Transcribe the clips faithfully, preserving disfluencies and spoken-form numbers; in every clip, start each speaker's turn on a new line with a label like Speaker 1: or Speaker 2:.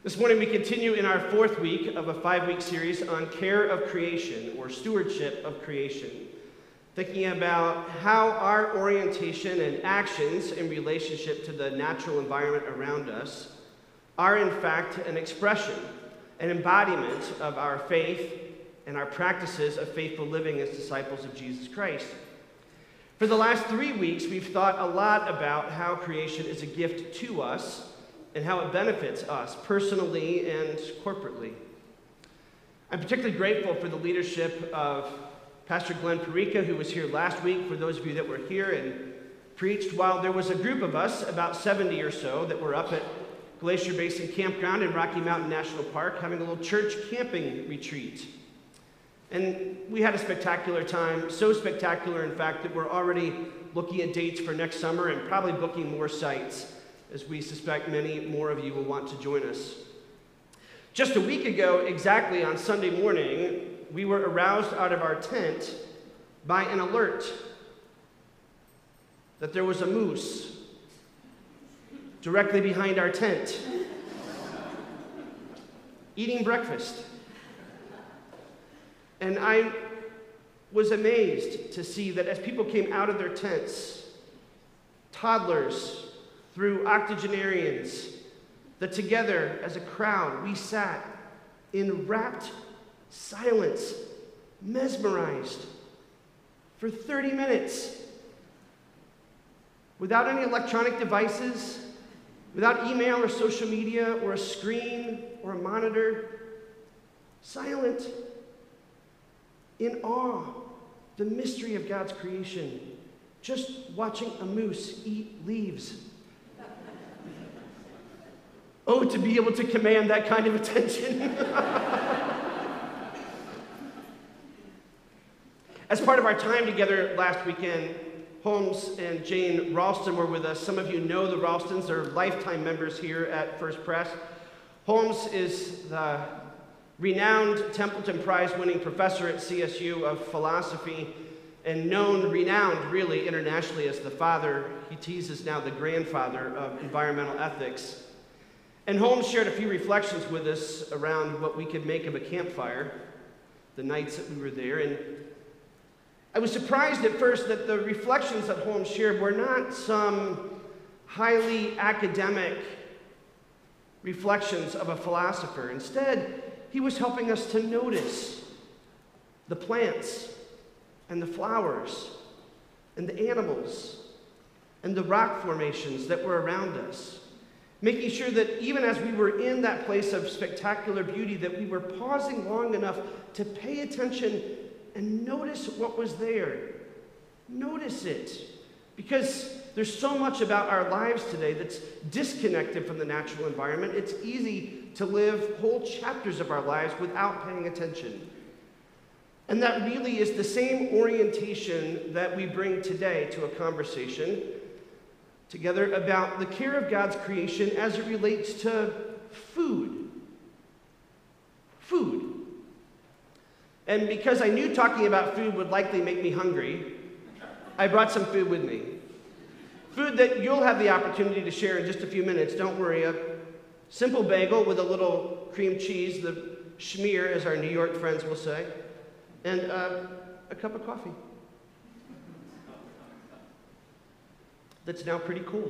Speaker 1: This morning we continue in our fourth week of a five-week series on care of creation, or stewardship of creation, thinking about how our orientation and actions in relationship to the natural environment around us are in fact an expression, an embodiment of our faith and our practices of faithful living as disciples of Jesus Christ. For the last three weeks, we've thought a lot about how creation is a gift to us and how it benefits us personally and corporately. I'm particularly grateful for the leadership of Pastor Glenn Perica, who was here last week, for those of you that were here and preached while there was a group of us, about seventy or so, that were up at Glacier Basin Campground in Rocky Mountain National Park having a little church camping retreat. And we had a spectacular time, so spectacular, in fact, that we're already looking at dates for next summer and probably booking more sites, as we suspect many more of you will want to join us. Just a week ago, exactly on Sunday morning, we were aroused out of our tent by an alert that there was a moose directly behind our tent eating breakfast. And I was amazed to see that as people came out of their tents, toddlers through octogenarians, that together as a crowd we sat in rapt silence, mesmerized for thirty minutes without any electronic devices, without email or social media or a screen or a monitor, silent, in awe, the mystery of God's creation, just watching a moose eat leaves. Oh, to be able to command that kind of attention. As part of our time together last weekend, Holmes and Jane Ralston were with us. Some of you know the Ralstons. They're lifetime members here at First Pres. Holmes is the renowned Templeton Prize-winning professor at C S U of philosophy and known, renowned really internationally as the father, he teases now the grandfather of environmental ethics. And Holmes shared a few reflections with us around what we could make of a campfire the nights that we were there. And I was surprised at first that the reflections that Holmes shared were not some highly academic reflections of a philosopher. Instead, he was helping us to notice the plants and the flowers and the animals and the rock formations that were around us, making sure that even as we were in that place of spectacular beauty, that we were pausing long enough to pay attention and notice what was there. Notice it. Because there's so much about our lives today that's disconnected from the natural environment. It's easy to live whole chapters of our lives without paying attention. And that really is the same orientation that we bring today to a conversation together about the care of God's creation as it relates to food. Food. And because I knew talking about food would likely make me hungry, I brought some food with me. Food that you'll have the opportunity to share in just a few minutes, don't worry. A simple bagel with a little cream cheese, the schmear, as our New York friends will say, and uh, a cup of coffee. That's now pretty cool.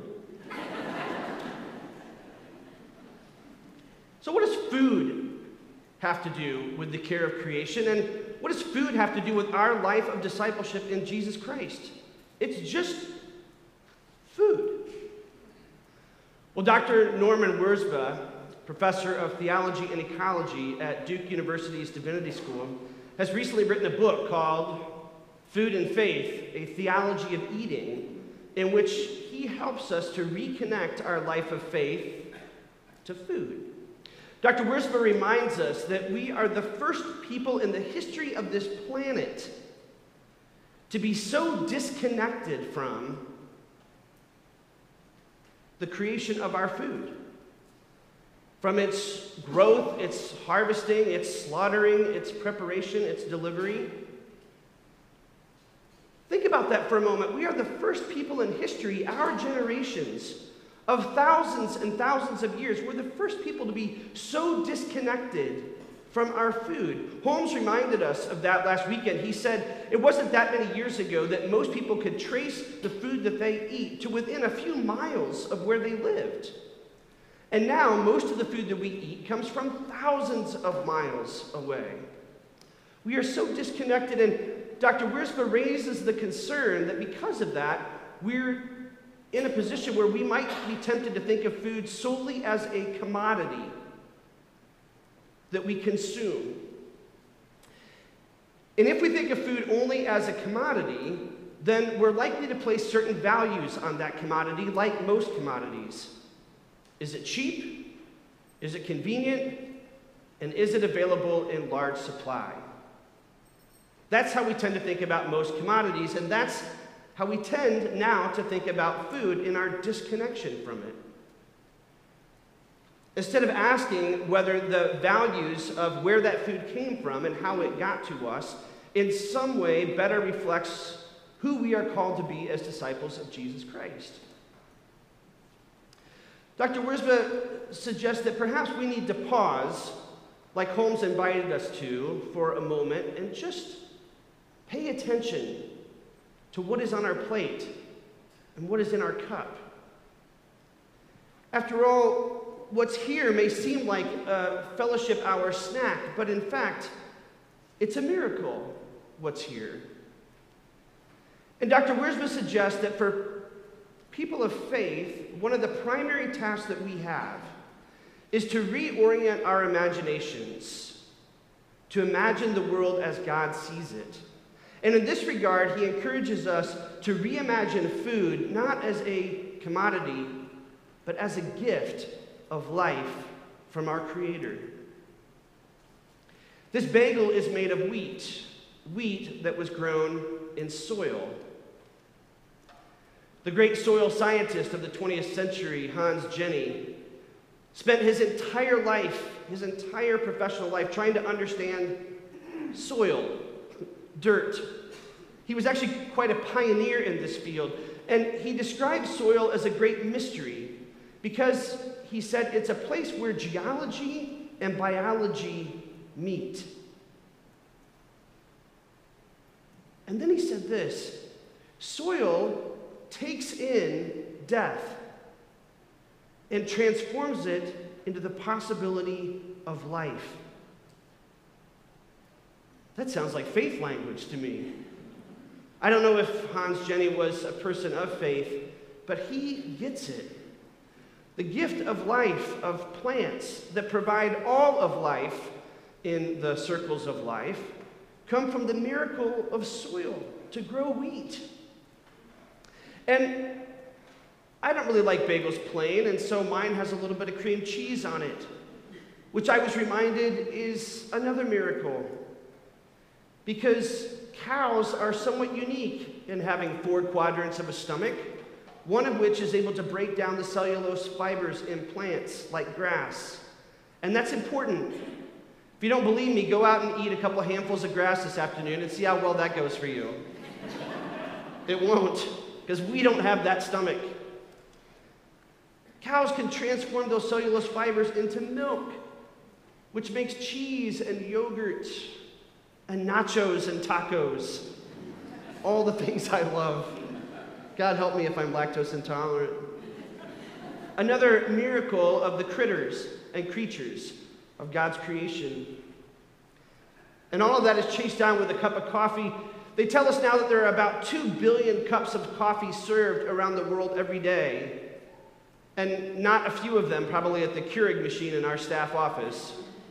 Speaker 1: So what does food have to do with the care of creation? And what does food have to do with our life of discipleship in Jesus Christ? It's just food. Well, Doctor Norman Wurzba, professor of theology and ecology at Duke University's Divinity School, has recently written a book called Food and Faith, A Theology of Eating, in which he helps us to reconnect our life of faith to food. Doctor Wurzba reminds us that we are the first people in the history of this planet to be so disconnected from the creation of our food, from its growth, its harvesting, its slaughtering, its preparation, its delivery. Think about that for a moment. We are the first people in history, our generations, of thousands and thousands of years. We're the first people to be so disconnected from our food. Holmes reminded us of that last weekend. He said it wasn't that many years ago that most people could trace the food that they eat to within a few miles of where they lived. And now most of the food that we eat comes from thousands of miles away. We are so disconnected, and Doctor Wiersbe raises the concern that because of that, we're in a position where we might be tempted to think of food solely as a commodity that we consume. And if we think of food only as a commodity, then we're likely to place certain values on that commodity, like most commodities. Is it cheap? Is it convenient? And is it available in large supply? That's how we tend to think about most commodities, and that's how we tend now to think about food in our disconnection from it. Instead of asking whether the values of where that food came from and how it got to us in some way better reflects who we are called to be as disciples of Jesus Christ. Doctor Wiersbe suggests that perhaps we need to pause, like Holmes invited us to, for a moment and just pay attention to what is on our plate and what is in our cup. After all, what's here may seem like a fellowship hour snack, but in fact, it's a miracle what's here. And Doctor Wiersbe suggests that for people of faith, one of the primary tasks that we have is to reorient our imaginations, to imagine the world as God sees it. And in this regard, he encourages us to reimagine food not as a commodity, but as a gift of life from our Creator. This bagel is made of wheat, wheat that was grown in soil. The great soil scientist of the twentieth century, Hans Jenny, spent his entire life, his entire professional life, trying to understand soil, dirt. He was actually quite a pioneer in this field, and he described soil as a great mystery because he said it's a place where geology and biology meet. And then he said this: soil takes in death and transforms it into the possibility of life. That sounds like faith language to me. I don't know if Hans Jenny was a person of faith, but he gets it. The gift of life, of plants that provide all of life in the circles of life, come from the miracle of soil to grow wheat. And I don't really like bagels plain, and so mine has a little bit of cream cheese on it, which I was reminded is another miracle, because cows are somewhat unique in having four quadrants of a stomach, one of which is able to break down the cellulose fibers in plants like grass. And that's important. If you don't believe me, go out and eat a couple of handfuls of grass this afternoon and see how well that goes for you. It won't, because we don't have that stomach. Cows can transform those cellulose fibers into milk, which makes cheese and yogurt and nachos and tacos. All the things I love. God help me if I'm lactose intolerant. Another miracle of the critters and creatures of God's creation. And all of that is chased down with a cup of coffee. They tell us now that there are about two billion cups of coffee served around the world every day. And not a few of them probably at the Keurig machine in our staff office.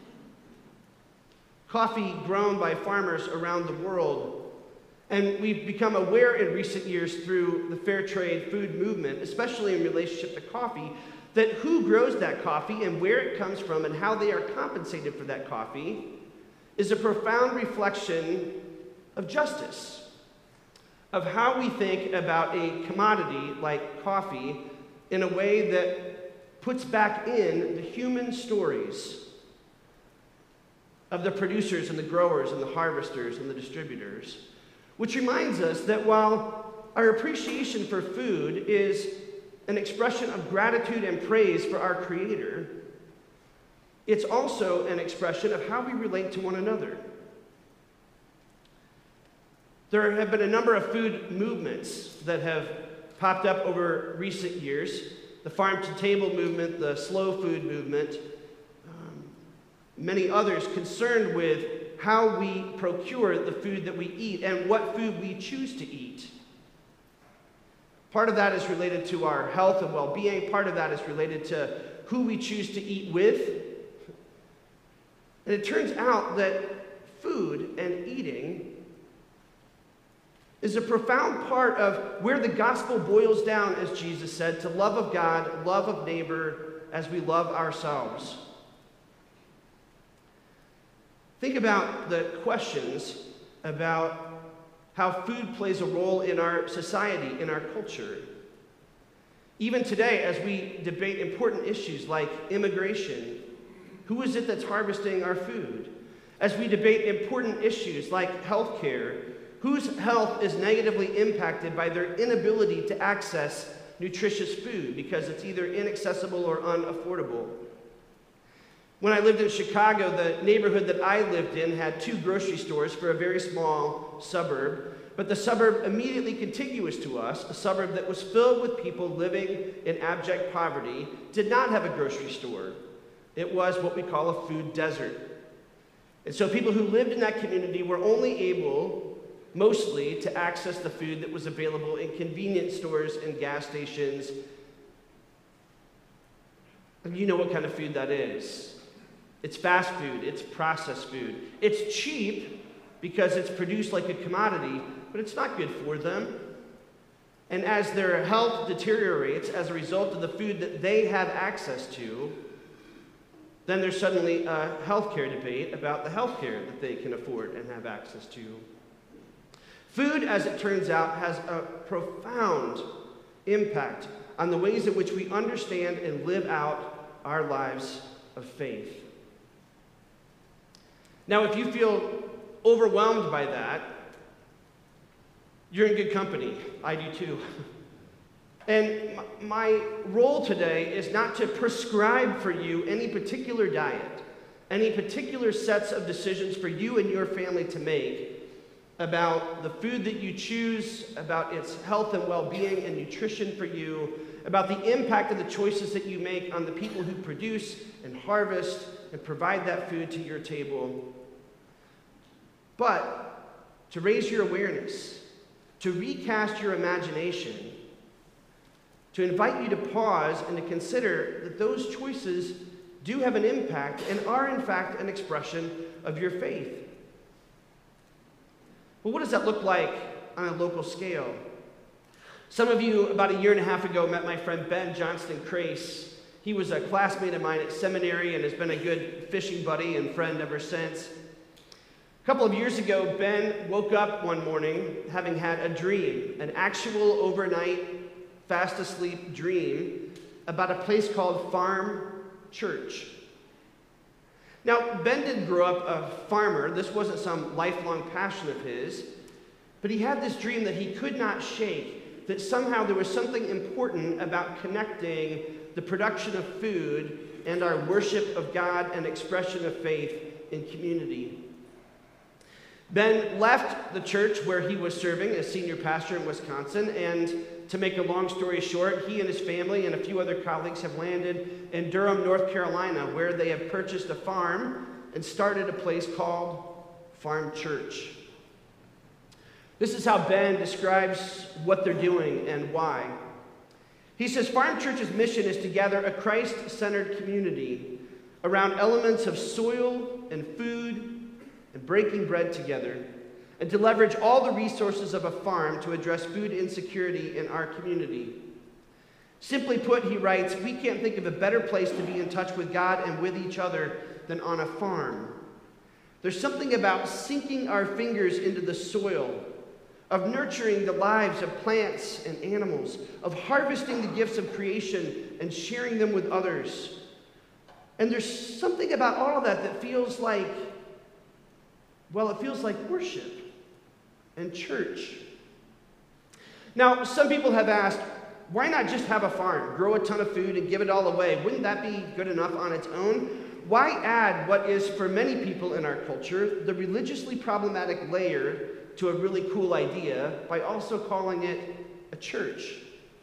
Speaker 1: Coffee grown by farmers around the world. And we've become aware in recent years through the fair trade food movement, especially in relationship to coffee, that who grows that coffee and where it comes from and how they are compensated for that coffee is a profound reflection of justice, of how we think about a commodity like coffee in a way that puts back in the human stories of the producers and the growers and the harvesters and the distributors. Which reminds us that while our appreciation for food is an expression of gratitude and praise for our Creator, it's also an expression of how we relate to one another. There have been a number of food movements that have popped up over recent years. The farm-to-table movement, the slow food movement, um, many others concerned with how we procure the food that we eat and what food we choose to eat. Part of that is related to our health and well-being. Part of that is related to who we choose to eat with. And it turns out that food and eating is a profound part of where the gospel boils down, as Jesus said, to love of God, love of neighbor, as we love ourselves. Think about the questions about how food plays a role in our society, in our culture. Even today, as we debate important issues like immigration, who is it that's harvesting our food? As we debate important issues like health care, whose health is negatively impacted by their inability to access nutritious food because it's either inaccessible or unaffordable? When I lived in Chicago, the neighborhood that I lived in had two grocery stores for a very small suburb, but the suburb immediately contiguous to us, a suburb that was filled with people living in abject poverty, did not have a grocery store. It was what we call a food desert. And so people who lived in that community were only able, mostly, to access the food that was available in convenience stores and gas stations. And you know what kind of food that is. It's fast food, it's processed food. It's cheap because it's produced like a commodity, but it's not good for them. And as their health deteriorates as a result of the food that they have access to, then there's suddenly a healthcare debate about the healthcare that they can afford and have access to. Food, as it turns out, has a profound impact on the ways in which we understand and live out our lives of faith. Now, if you feel overwhelmed by that, you're in good company. I do too. And my role today is not to prescribe for you any particular diet, any particular sets of decisions for you and your family to make about the food that you choose, about its health and well-being and nutrition for you, about the impact of the choices that you make on the people who produce and harvest and provide that food to your table. But to raise your awareness, to recast your imagination, to invite you to pause and to consider that those choices do have an impact and are in fact an expression of your faith. Well, what does that look like on a local scale? Some of you, about a year and a half ago, met my friend Ben Johnston Crace. He was a classmate of mine at seminary and has been a good fishing buddy and friend ever since. A couple of years ago, Ben woke up one morning having had a dream, an actual overnight, fast asleep dream about a place called Farm Church. Now, Ben didn't grow up a farmer. This wasn't some lifelong passion of his. But he had this dream that he could not shake, that somehow there was something important about connecting the production of food and our worship of God and expression of faith in community. Ben left the church where he was serving as senior pastor in Wisconsin, and to make a long story short, he and his family and a few other colleagues have landed in Durham, North Carolina, where they have purchased a farm and started a place called Farm Church. This is how Ben describes what they're doing and why. He says, Farm Church's mission is to gather a Christ-centered community around elements of soil and food and breaking bread together, and to leverage all the resources of a farm to address food insecurity in our community. Simply put, he writes, we can't think of a better place to be in touch with God and with each other than on a farm. There's something about sinking our fingers into the soil, of nurturing the lives of plants and animals, of harvesting the gifts of creation and sharing them with others. And there's something about all of that that feels like, well, it feels like worship and church. Now, some people have asked, why not just have a farm, grow a ton of food, and give it all away? Wouldn't that be good enough on its own? Why add what is, for many people in our culture, the religiously problematic layer to a really cool idea by also calling it a church?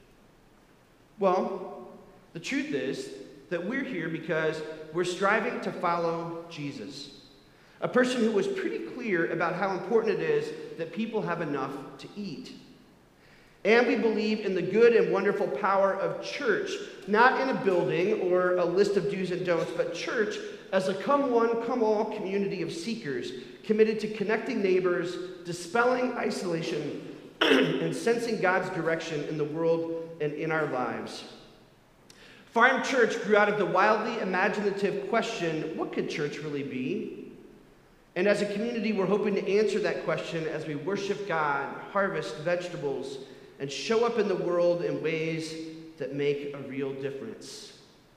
Speaker 1: Well, the truth is that we're here because we're striving to follow Jesus, a person who was pretty clear about how important it is that people have enough to eat. And we believe in the good and wonderful power of church, not in a building or a list of do's and don'ts, but church as a come one, come all community of seekers committed to connecting neighbors, dispelling isolation, and sensing God's direction in the world and in our lives. Farm Church grew out of the wildly imaginative question, what could church really be? And as a community, we're hoping to answer that question as we worship God, harvest vegetables, and show up in the world in ways that make a real difference.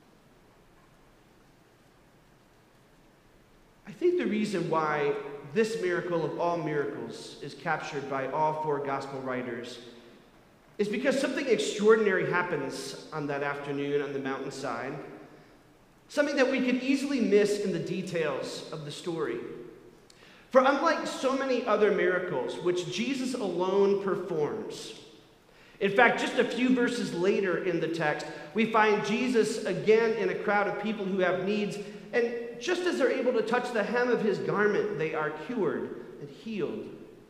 Speaker 1: I think the reason why this miracle of all miracles is captured by all four gospel writers is because something extraordinary happens on that afternoon on the mountainside, something that we could easily miss in the details of the story. For unlike so many other miracles, which Jesus alone performs, in fact, just a few verses later in the text, we find Jesus again in a crowd of people who have needs, and just as they're able to touch the hem of his garment, they are cured and healed.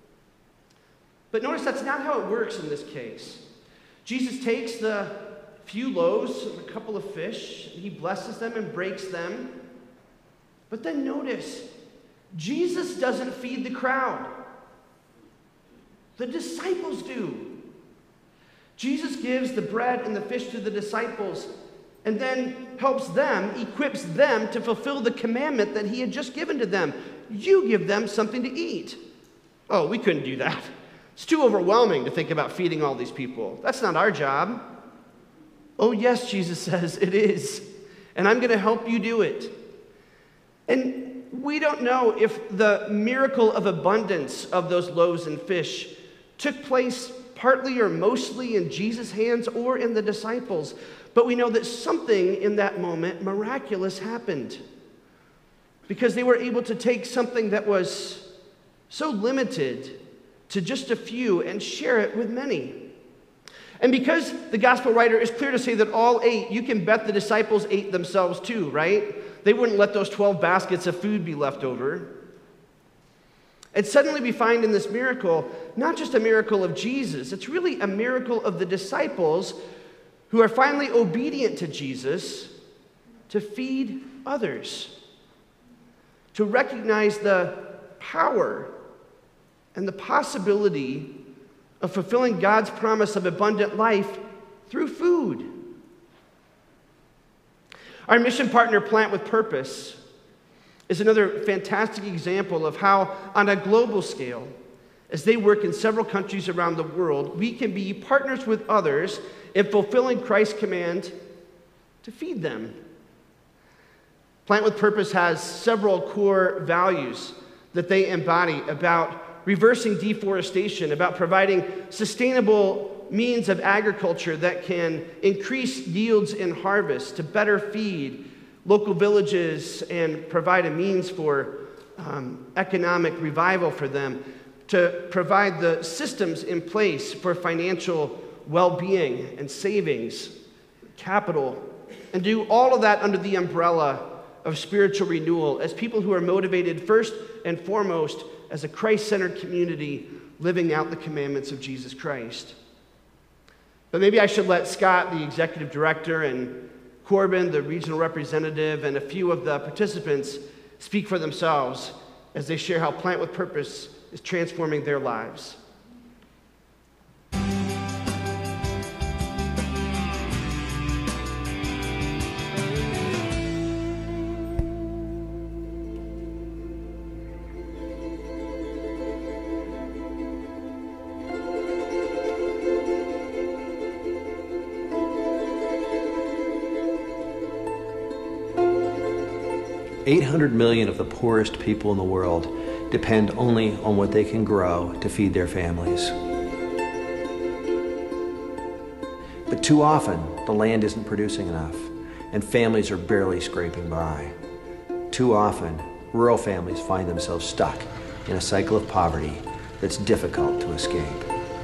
Speaker 1: But notice that's not how it works in this case. Jesus takes the few loaves and a couple of fish, and he blesses them and breaks them. But then notice, Jesus doesn't feed the crowd. The disciples do. Jesus gives the bread and the fish to the disciples and then helps them, equips them to fulfill the commandment that he had just given to them. You give them something to eat. Oh, we couldn't do that. It's too overwhelming to think about feeding all these people. That's not our job. Oh, yes, Jesus says, it is. And I'm going to help you do it. And we don't know if the miracle of abundance of those loaves and fish took place partly or mostly in Jesus' hands or in the disciples. But we know that something in that moment miraculous happened, because they were able to take something that was so limited to just a few and share it with many. And because the gospel writer is clear to say that all ate, you can bet the disciples ate themselves too, right? They wouldn't let those twelve baskets of food be left over. And suddenly we find in this miracle, not just a miracle of Jesus, it's really a miracle of the disciples who are finally obedient to Jesus to feed others, to recognize the power and the possibility of fulfilling God's promise of abundant life through food. Our mission partner, Plant with Purpose, is another fantastic example of how, on a global scale, as they work in several countries around the world, we can be partners with others in fulfilling Christ's command to feed them. Plant with Purpose has several core values that they embody about reversing deforestation, about providing sustainable means of agriculture that can increase yields in harvest to better feed local villages and provide a means for um, economic revival for them, to provide the systems in place for financial well-being and savings, capital, and do all of that under the umbrella of spiritual renewal as people who are motivated first and foremost as a Christ-centered community living out the commandments of Jesus Christ. But maybe I should let Scott, the executive director, and Corbin, the regional representative, and a few of the participants speak for themselves as they share how Plant with Purpose is transforming their lives.
Speaker 2: eight hundred million of the poorest people in the world depend only on what they can grow to feed their families. But too often, the land isn't producing enough, and families are barely scraping by. Too often, rural families find themselves stuck in a cycle of poverty that's difficult to escape.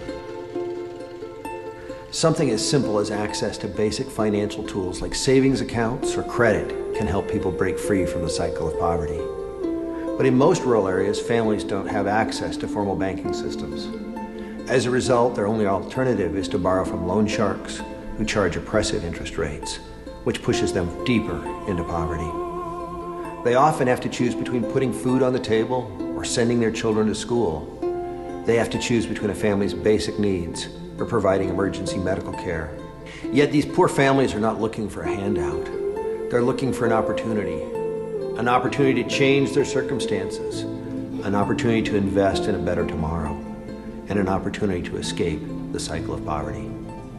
Speaker 2: Something as simple as access to basic financial tools like savings accounts or credit can help people break free from the cycle of poverty. But in most rural areas, families don't have access to formal banking systems. As a result, their only alternative is to borrow from loan sharks who charge oppressive interest rates, which pushes them deeper into poverty. They often have to choose between putting food on the table or sending their children to school. They have to choose between a family's basic needs or providing emergency medical care. Yet these poor families are not looking for a handout. They're looking for an opportunity, an opportunity to change their circumstances, an opportunity to invest in a better tomorrow, and an opportunity to escape the cycle of poverty.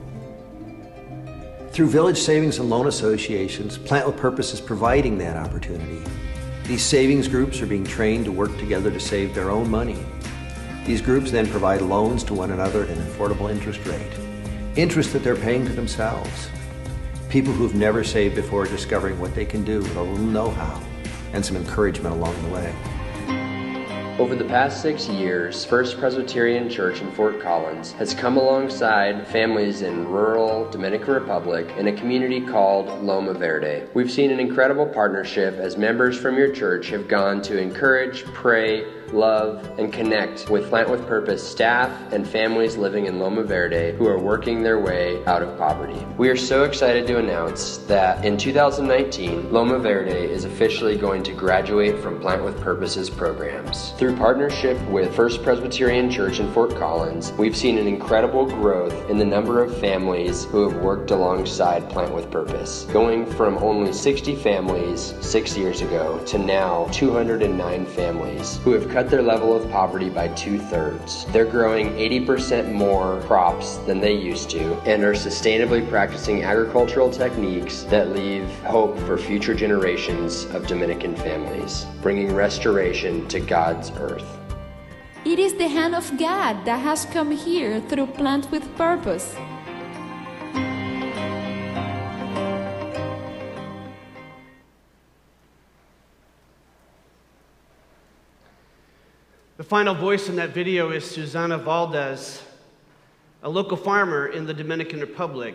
Speaker 2: Through village savings and loan associations, Plant with Purpose is providing that opportunity. These savings groups are being trained to work together to save their own money. These groups then provide loans to one another at an affordable interest rate, interest that they're paying to themselves. People who've never saved before are discovering what they can do with a little know-how and some encouragement along the way.
Speaker 3: Over the past six years, First Presbyterian Church in Fort Collins has come alongside families in rural Dominican Republic in a community called Loma Verde. We've seen an incredible partnership as members from your church have gone to encourage, pray, love, and connect with Plant with Purpose staff and families living in Loma Verde who are working their way out of poverty. We are so excited to announce that in two thousand nineteen, Loma Verde is officially going to graduate from Plant with Purpose's programs. Through partnership with First Presbyterian Church in Fort Collins, we've seen an incredible growth in the number of families who have worked alongside Plant with Purpose, going from only sixty families six years ago to now two hundred nine families who have cut their level of poverty by two-thirds. They're growing eighty percent more crops than they used to and are sustainably practicing agricultural techniques that leave hope for future generations of Dominican families, bringing restoration to God's earth.
Speaker 4: It is the hand of God that has come here through Plant with Purpose.
Speaker 1: The final voice in that video is Susana Valdez, a local farmer in the Dominican Republic.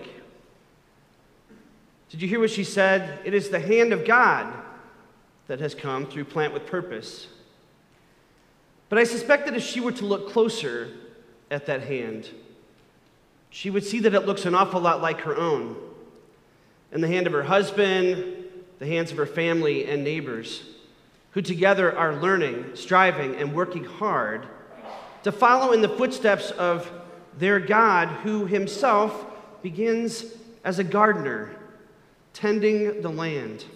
Speaker 1: Did you hear what she said? It is the hand of God that has come through Plant with Purpose. But I suspect that if she were to look closer at that hand, she would see that it looks an awful lot like her own, and the hand of her husband, the hands of her family and neighbors, who together are learning, striving, and working hard to follow in the footsteps of their God, who himself begins as a gardener, tending the land,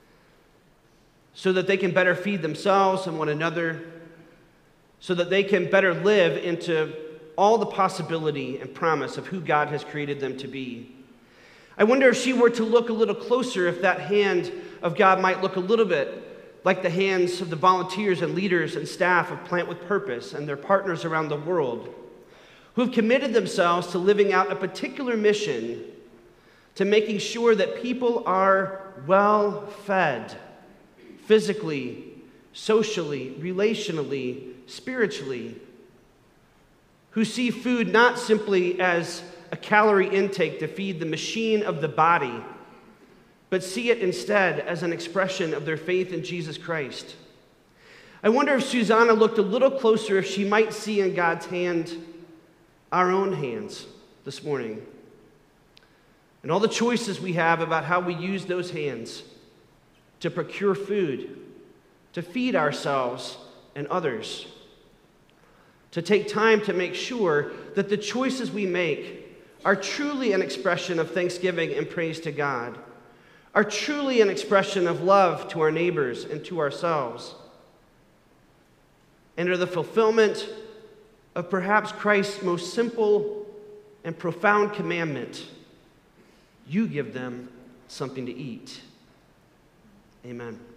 Speaker 1: so that they can better feed themselves and one another, so that they can better live into all the possibility and promise of who God has created them to be. I wonder if she were to look a little closer, if that hand of God might look a little bit like the hands of the volunteers and leaders and staff of Plant with Purpose and their partners around the world, who have committed themselves to living out a particular mission, to making sure that people are well fed, physically, socially, relationally, spiritually, who see food not simply as a calorie intake to feed the machine of the body, but see it instead as an expression of their faith in Jesus Christ. I wonder if Susana looked a little closer, if she might see in God's hand our own hands this morning, and all the choices we have about how we use those hands to procure food, to feed ourselves and others, to take time to make sure that the choices we make are truly an expression of thanksgiving and praise to God, are truly an expression of love to our neighbors and to ourselves, and are the fulfillment of perhaps Christ's most simple and profound commandment: you give them something to eat. Amen.